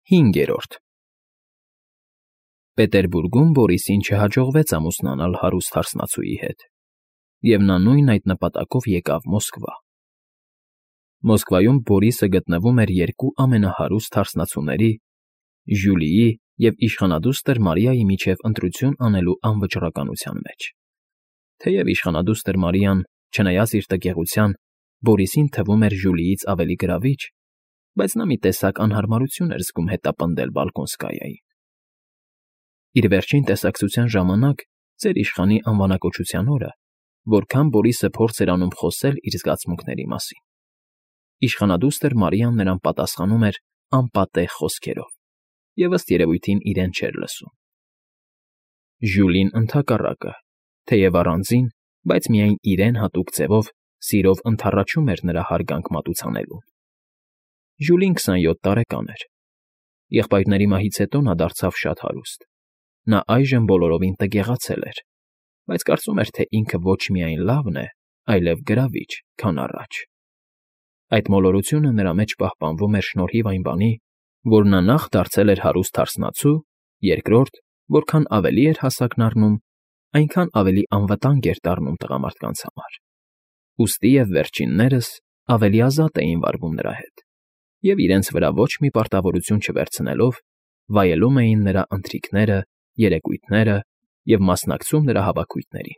5. Պետերբուրգում Բորիսին չհաջողվեց ամուսնանալ հարուստ հարսնացուի հետ, և նա նույն այդ նպատակով եկավ Մոսկվա։ Մոսկվայում Բորիսը գտնվում էր երկու ամենահարուստ հարսնացուների՝ Ժյուլիի և իշխանադուստր Մարիայի միջև ընտրություն անելու անվճռականության մեջ։ Թեև իշխանադուստր Մարիան, չնայած իր տգեղության, Բորիսին թվում էր Ժյուլիից ավելի գրավիչ, բայց նա մի տեսակ անհարմարություն էր զգում հետապնդել Բալկոնսկայիային։ Իր վերջին տեսակցության ժամանակ, ծեր իշխանի անվանակոչության օրը, որքան Բորիսը փորձ էր անում խոսել իր զգացմունքների մասին, իշխանադուստր Մարիան նրան պատասխանում էր անպատեղ խոսքերով և ըստ երևույթին իրեն չէր լսում։ Ժյուլին ընդհակառակը, թեև առանձին, բայց միայն իրեն հատուկ ձևով սիրով ընդառաջում էր նրա հարգանք մատուցանելուն։ Ժյուլին 27 տարեկան էր։ Եղբայրների մահից հետո նա դարձավ շատ հարուստ։ Նա այժմ բոլորովին տգեղացել էր, բայց կարծում էր, թե ինքը ոչ միայն լավն է, այլև գրավիչ, քան առաջ։ Այդ մոլորությունը նրա մեջ պահպանվում էր շնորհիվ այն բանի, որ նա նախ դարձել էր հարուստ հարսնացու, երկրորդ, որքան ավելի էր հասակն առնում, այնքան ավելի անվտանգ էր դառնում տղամարդկանց համար։ Ուստի և վերջիններս ավելի ազատ էին վարվում նրա հետ, և իրենց վրա ոչ մի պարտավորություն չվերցնելով, վայելում էին նրա ընթրիքները, երեկույթները և մասնակցում նրա հավաքույթներին։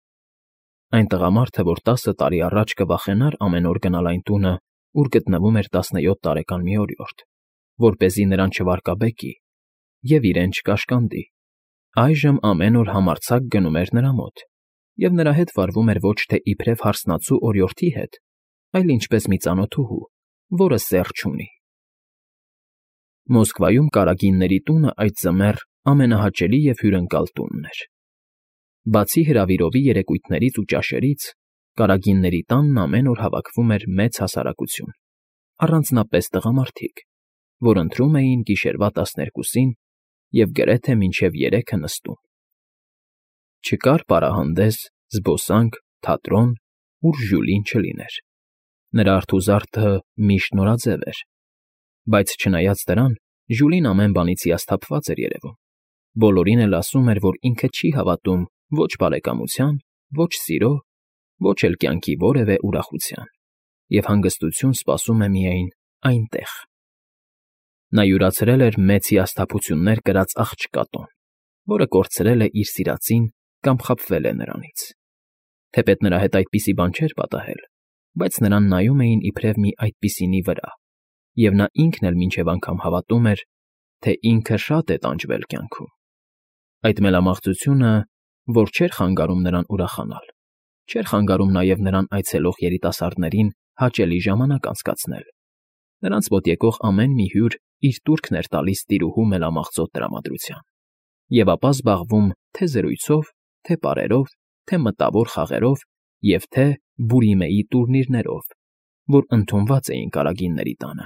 Այն տղամարդը, որ 10 տարի առաջ կվախենար ամեն օր գնալ այն տունը, ուր գտնվում էր 17 տարեկան մի օրիորդ, որպեսզի նրան չվարկաբեկի և իրեն չկաշկանդի, այժմ ամեն օր համարձակ գնում էր նրա մոտ և նրա հետ վարվում էր ոչ թե իբրև հարսնացու օրիորդի հետ, այլ ինչպես մի ծանոթուհու, որը սեռ չունի։ Մոսկվայում Կարագինների տունը այդ ձմեռ ամենահաճելի և հյուրընկալ տունն էր։ Բացի հրավիրովի երեկույթներից ու ճաշերից, Կարագինների տանն ամեն օր հավաքվում էր մեծ հասարակություն, առանձնապես տղամարդիկ, որ ընթրում էին գիշերվա 12-ին և գրեթե մինչև 3-ը նստում։ Չկար պարահանդես, զբոսանք, թատրոն, ուր Ժյուլին չլիներ։ Նրա արթուզարդը միշտ նորաձև էր, բայց չնայած դրան, Ժյուլին ամեն բանից հիասթափված էր երևում։ Բոլորին էլ ասում էր, որ ինքը չի հավատում ոչ բարեկամության, ոչ սիրո, ոչ էլ կյանքի որևէ ուրախության, և հանգստություն սպասում է միայն այնտեղ։ Նա յուրացրել էր մեծ հիասթափություններ կրած աղջկա տոն, որը կորցրել է իր սիրածին կամ խաբվել է նրանից։ Թեպետ նրա հետ այդպիսի բան չէր պատահել, բայց նրան նայում էին իբրև մի այդպիսինի վրա, և նա ինքն էլ մինչև անգամ հավատում էր, թե ինքը շատ է տանջվել կյանքում։ Այդ մելամաղձությունը, որ չէր խանգարում նրան ուրախանալ, չէր խանգարում նաև նրան այցելող երիտասարդներին հաճելի ժամանակ անցկացնել։ Նրանց մոտ եկող ամեն մի հյուր իր տուրքն էր տալիս տիրուհու մելամաղձոտ տրամադրության, և ապա զբաղվում թե զրույցով, թե պարերով, թե մտավոր խաղերով և թե Բուրիմեի տուրնիրներով, որ ընդունված էին Կարագինների տանը։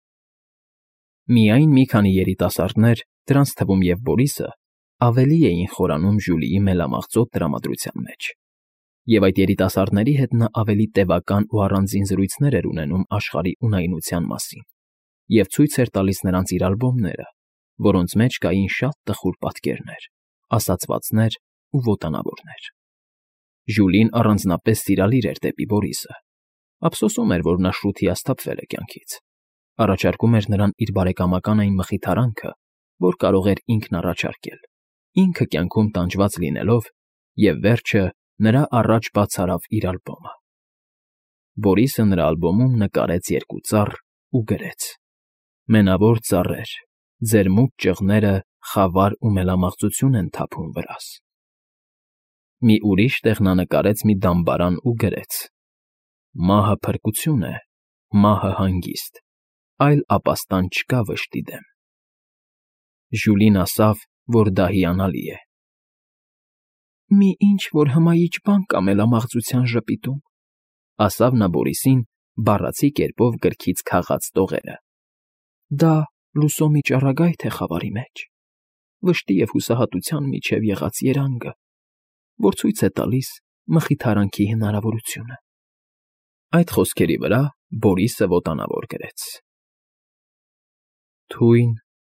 Միայն մի քանի երիտասարդներ, դրանց թվում և Բորիսը, ավելի էին խորանում Ժյուլիի մելամաղձոտ տրամադրության մեջ, և այդ երիտասարդների հետ նա ավելի տևական ու առանձին զրույցներ էր ունենում աշխարհի ունայնության մասին և ցույց էր տալիս նրանց իր ալբոմները, որոնց մեջ կային շատ տխուր պատկերներ, ասացվածներ ու ոտանավորներ։ Ժյուլին առանձնապես սիրալիր էր դեպի Բորիսը, ափսոսում էր, որ նա շուտ հիասթափվել է կյանքից, առաջարկում էր նրան իր բարեկամական այն մխիթարանքը, որ կարող էր ինքն առաջարկել, ինքը կյանքում տանջված լինելով, և վերջը նրա առաջ բաց արավ իր ալբոմը։ Բորիսը նրա ալբոմում նկարեց երկու ծառ ու գրեց. «Մենավոր ծառեր, ձեր մութ ճղները խավար ու մելամաղձություն են թափում վրաս»։ Մի ուրիշ տեղ նա նկարեց մի դամբարան ու գրեց. «Մահը փրկություն է, մահը հանգիստ, այլ ապաստան չկա վշտի դեմ»։ Ժյուլին ասավ, որ դա հիանալի է։ «Մի ինչ֊որ հմայիչ բան կա մելամաղձության ժպիտում», ասավ նա Բորիսին, բառացի կերպով գրքից քաղած տողերը։ «Դա լուսոմի ճառագայթ է խավարի մեջ, վշտի և հուսահատության միջև եղած երանգը, որ ցույց է տալիս մխիթարանքի հնարավորությունը»։ Այդ խոսքերի վրա Բորիսը ոտանավոր գրեց. «Թույն,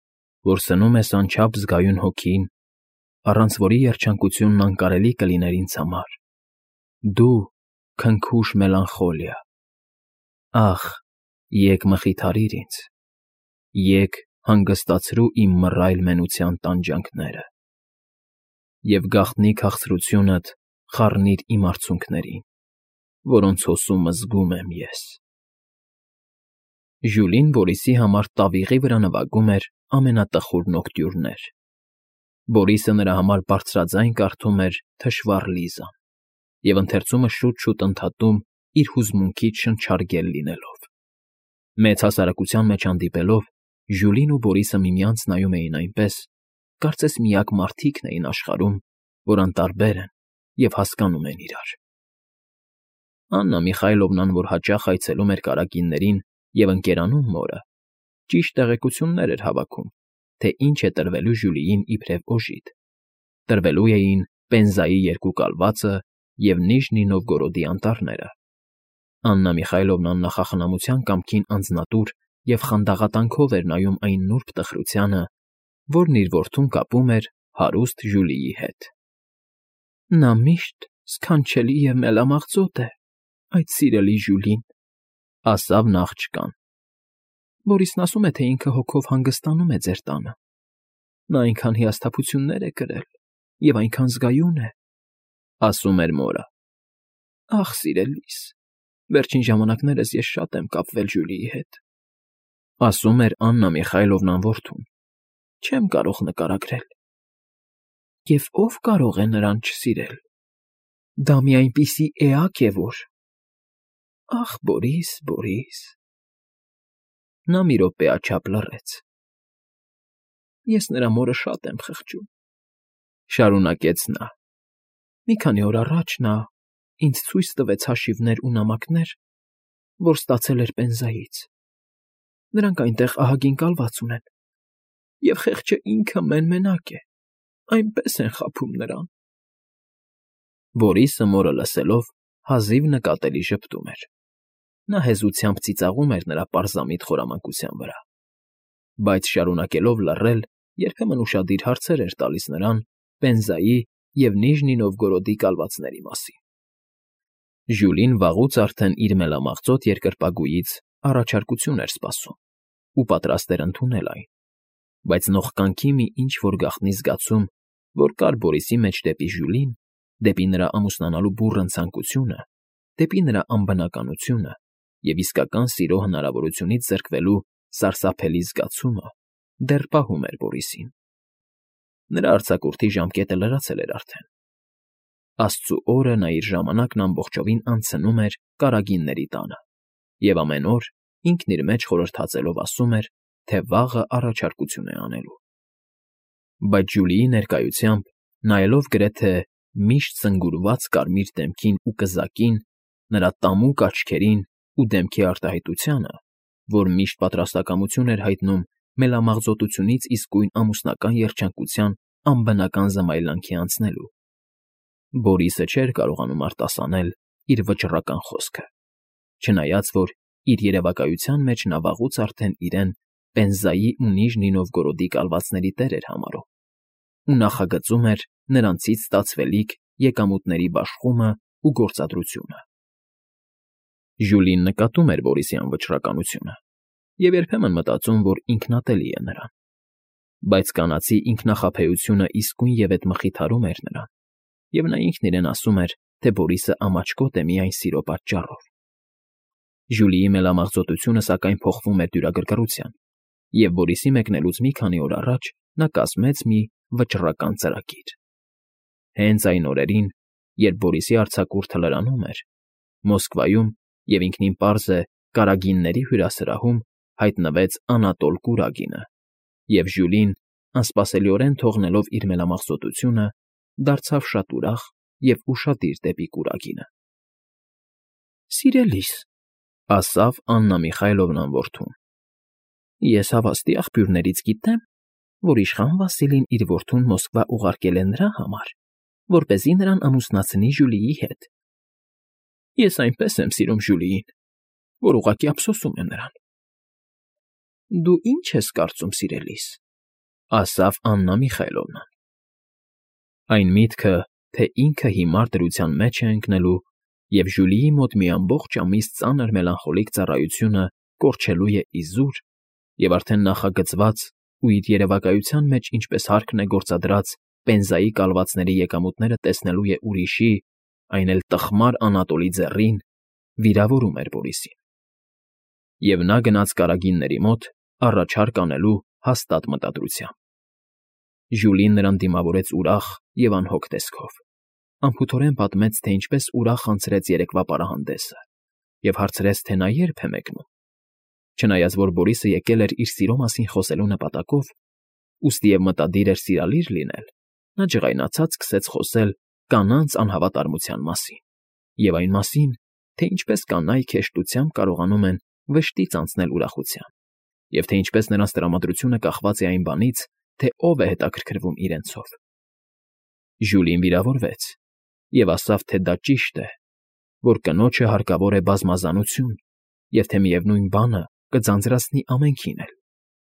որ սնում ես անչափ զգայուն հոգին, առանց որի երջանկությունն անկարելի կլիներ ինձ համար։ Դու, քնքուշ մելանխոլիա, ախ, եկ մխիթարիր ինձ, եկ հանգստացրու իմ մռայլ մենության տանջանքները, և գաղտնի քաղցրությունդ խառնիր իմ արցունքներին, որոնց հոսումը զգում եմ ես։ Ժյուլին Բորիսի համար տավիղի վրա նվագում էր ամենատխուր նոկտյուրներ։ Բորիսը նրա համար բարձրաձայն կարդում էր «Թշվառ Լիզան» և ընթերցումը շուտ-շուտ ընդհատում իր հուզմունքից շնչարգել լինելով։ Մեծ հասարակության մեջ հանդիպելով, Ժյուլին ու Բորիսը միմյանց նայում էին այնպես, կարծես միակ մարդիկն էին աշխարհում, որ անտարբեր են և հասկանում են իրար։ Աննա Միխայլովնան, որ հաճախ այցելում էր կարագիններին և ընկերանում մորը, ճիշտ տեղեկություններ էր հավաքում, թե ինչ է տրվելու Ժյուլիին իբրև օժիտ։ Տրվելու էին Պենզայի 2 կալվածը և Նիժնի Նովգորոդի անտառները։ Աննա Միխայլովնան նախախնամության կամքին անձնատուր և խանդաղատանքով էր նայում այն նուրբ տխրությանը, որն իր որդուն կապում էր հարուստ Ժյուլիի հետ։ «Նա միշտ սքանչելի և մելամաղձոտ է, այդ սիրելի Ժյուլին», ասավ նա աղջկան։ «Բորիսն ասում է, թե ինքը հոգով հանգստանում է ձեր տանը։ Նա այնքան հիասթափություններ է կրել և այնքան զգայուն է», ասում էր մորը։ «Ախ, սիրելիս, վերջին ժամանակներս ես շատ եմ կապվել Ժյուլիի հետ», ասում էր Աննա Միխայլովնան որդուն։ «Չեմ կարող նկարագրել։ Եվ ով կարող է նրան չսիրել։ Դա մի այնպիսի էակ է, որ… Ախ, Բորիս, Բորիս…» Նա մի րոպեաչափ լռեց։ «Ես նրա մորը շատ եմ խղճում,֊ շարունակեց նա։ «Մի քանի օր առաջ նա ինձ ցույց տվեց հաշիվներ ու նամակներ, որ ստացել էր Պենզայից։ Նրանք այնտեղ ահագին կալված ունեն, և խեղճը ինքը մեն֊մենակ է, այնպես են խաբում նրան»։ Բորիսը, մորը լսելով, հազիվ նկատելի ժպտում էր։ Նա հեզությամբ ծիծաղում էր նրա պարզամիտ խորամանկության վրա, բայց շարունակելով լռել, երբեմն ուշադիր հարցեր էր տալիս նրան Պենզայի և Նիժնի Նովգորոդի կալվածների մասին։ Ժյուլին վաղուց արդեն իր մելամաղձոտ երկրպագուից առաջարկություն էր սպասում ու պատրաստ էր ընդունել այն, բայց նողկանքի մի ինչ֊որ գաղտնի զգացում, որ կար Բորիսի մեջ դեպի Ժյուլին, դեպի նրա ամուսնանալու բուռն ցանկությունը, դեպի նրա անբնականությունը և իսկական սիրո հնարավորությունից զրկվելու սարսափելի զգացումը, դեռ պահում էր Բորիսին։ Նրա արձակուրդի ժամկետը լրացել էր արդեն։ Աստծու օրը նա իր ժամանակն ամբողջովին անցնում էր կարագինների տանը և ամեն օր ինքն իր մեջ խորհրդածելով ասում էր, թե վաղը առաջարկություն է անելու։ Բայց Ժյուլիի ներկայությամբ, նայելով գրեթե միշտ զնգուրված կարմիր դեմքին ու կզակին, նրա տամուկ աչքերին ու դեմքի արտահայտությանը, որ միշտ պատրաստակամություն էր հայտնում մելամաղձոտությունից իսկույն ամուսնական երջանկության անբնական զմայլանքի անցնելու, Բորիսը չէր կարողանում արտասանել իր վճռական խոսքը, չնայած որ իր երևակայության մեջ նա վաղուց արդեն իրեն Պենզայի ու Նիժնի Նովգորոդի կալվածների տեր էր համարում ու նախագծում էր նրանցից ստացվելիք եկամուտների բաշխումը ու գործադրությունը։ Ժյուլին նկատում էր Բորիսի անվճռականությունը և երբեմն մտածում, որ ինքնատելի է նրան, բայց կանացի ինքնախաբեությունը իսկույնևեթ մխիթարում էր նրան, և նա ինքն իրեն ասում էր, թե Բորիսը ամաչկոտ է միայն սիրո պատճառով։ Ժյուլիի մելամաղձոտությունը, սակայն, փոխվում էր դյուրագրգռության, և Բորիսի մեկնելուց մի քանի օր առաջ նա կազմեց մի վճռական ծրագիր։ Հենց այն օրերին, երբ Բորիսի արձակուրդը լրանում էր, Մոսկվայում և ինքնին պարզ է կարագինների հյուրասրահում հայտնվեց Անատոլ Կուրագինը, և Ժյուլին, անսպասելիորեն թողնելով իր մելամաղձոտությունը, դարձավ շատ ուրախ և ուշադիր դեպի Կուրագինը։ «Սիրելիս,֊ ասավ Աննա Միխայլովնան որդուն,֊ ես հավաստի աղբյուրներից գիտեմ, որ իշխան Վասիլին իր որդուն Մոսկվա ուղարկել է նրա համար, որպեսզի նրան ամուսնացնի Ժյուլիի հետ։ Ես այնպես եմ սիրում Ժյուլիին, որ ուղղակի ափսոսում եմ նրան։ Դու ի՞նչ ես կարծում, սիրելիս։ ասավ Աննա Միխայելովնան։ Այն միտքը, թե ինքը հիմար դրության մեջ է ընկնելու և Ժյուլիի մոտ մի ամբողջ ամիս ծանր մելանխոլիկ ծառայությունը կորչելու է իզուր, և արդեն նախագծված ու իր երևակայության մեջ ինչպես հարկն է գործադրած պենզայի կալվածների եկամուտները տեսնելու է ուրիշի, այն էլ տխմար Անատոլի ձեռին, վիրավորում էր Բորիսին։ Եվ նա գնաց կարագինների մոտ առաջարկ անելու հաստատ մտադրությամբ։ Ժյուլին նրան դիմավորեց ուրախ և անհոգ տեսքով, անփութորեն պատմեց, թե ինչպես ուրախ անցրեց երեկվա պարահանդեսը և հարցրեց, թե նա ե՞րբ է մեկնում։ Չնայած որ Բորիսը եկել էր իր սիրո մասին խոսելու նպատակով, ուստի և մտադիր էր սիրալիր լինել, նա ջղայնացած սկսեց խոսել կանանց անհավատարմության մասին և այն մասին, թե ինչպես կանայք հեշտությամբ կարողանում են վշտից անցնել ուրախության, և թե ինչպես նրանց տրամադրությունը կախված է այն բանից, թե ով է հետաքրքրվում իրենցով։ Ժյուլին վիրավորվեց և ասավ, թե դա ճիշտ է, որ կնոջը հարկավոր է բազմազանություն և թե միևնույն բանը կձանձրացնի ամենքին էլ։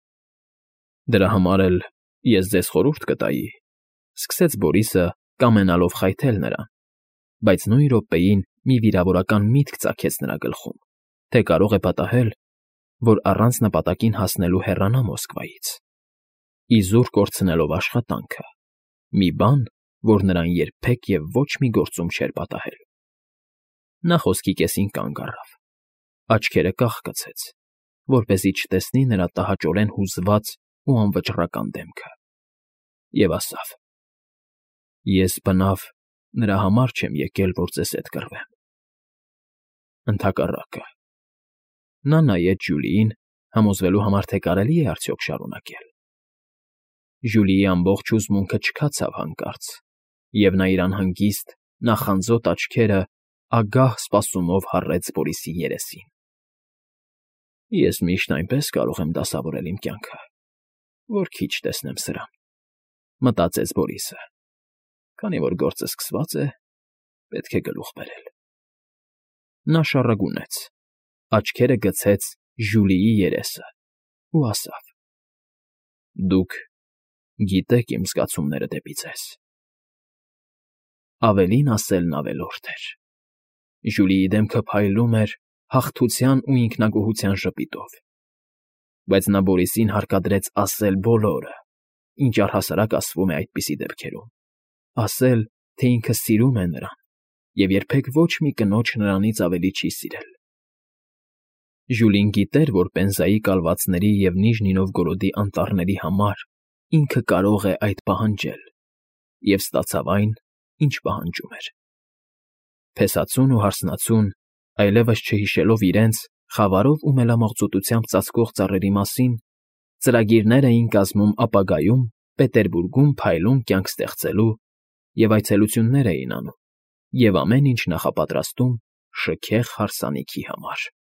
Դրա համար էլ ես ձեզ խորհուրդ կտայի, ֊ սկսեց Բորիսը, կամենալով խայթել նրան, բայց նույն րոպեին մի վիրավորական միտք ծագեց նրա գլխում, թե կարող է պատահել, որ առանց նպատակին հասնելու հեռանա Մոսկվայից, իզուր կորցնելով աշխատանքը, մի բան, որ նրան երբեք և ոչ մի գործում չէր պատահել։ Նա խոսքի կեսին կանգ առավ, աչքերը կախկցեց, որպեսզի չտեսնի նրա տհաճորեն հուզված ու անվճռական դեմքը, և ասավ. «Ես բնավ նրա համար չեմ եկել, որ ձեզ հետ կռվեմ։ Ընդհակառակը»։ Նա նայեց Ժյուլիին, համոզվելու համար, թե կարելի է արդյոք շարունակել։ Ժյուլիի ամբողջ հուզմունքը չքացավ հանկարծ, և նա իր անհանգիստ, նախանձոտ աչքերը ագահ սպասումով հառեց Բորիսի երեսին։ «Ես միշտ այնպես կարող եմ դասավորել իմ կյանքը, որ քիչ տեսնեմ սրան», ֊ մտածեց Բորիսը։ «Քանի որ գործը սկսված է, պետք է գլուխ բերել»։ Նա շառագունեց, աչքերը գցեց Ժյուլիի երեսը ու ասավ. «Դուք գիտեք իմ զգացումները դեպի ձեզ»։ Ավելին ասելն ավելորդ էր։ Ժյուլիի դեմքը փայլում էր հաղթության ու ինքնագոհության ժպիտով, բայց նա Բորիսին հարկադրեց ասել բոլորը, ինչ առհասարակ ասվում է այդպիսի դեպքերում, ասել, թե ինքը սիրում է նրան և երբեք ոչ մի կնոջ նրանից ավելի չի սիրել։ Ժյուլին գիտեր, որ պենզայի կալվածների և Նիժնի Նովգորոդի անտառների համար ինքը կարող է այդ պահանջել, և ստացավ այն, ինչ պահանջում էր։ Փեսացուն ու հարսնացուն, այլևս չհիշելով իրենց, խավարով ու մելամաղձոտությամբ ծածկող ծառերի մասին, ծրագիրներ էին կազմում ապագայում Պետերբուրգում փայլուն կյանք ստեղծելու և այցելություններ էին անում, և ամեն ինչ նախապատրաստում շքեղ հարսանիքի համար։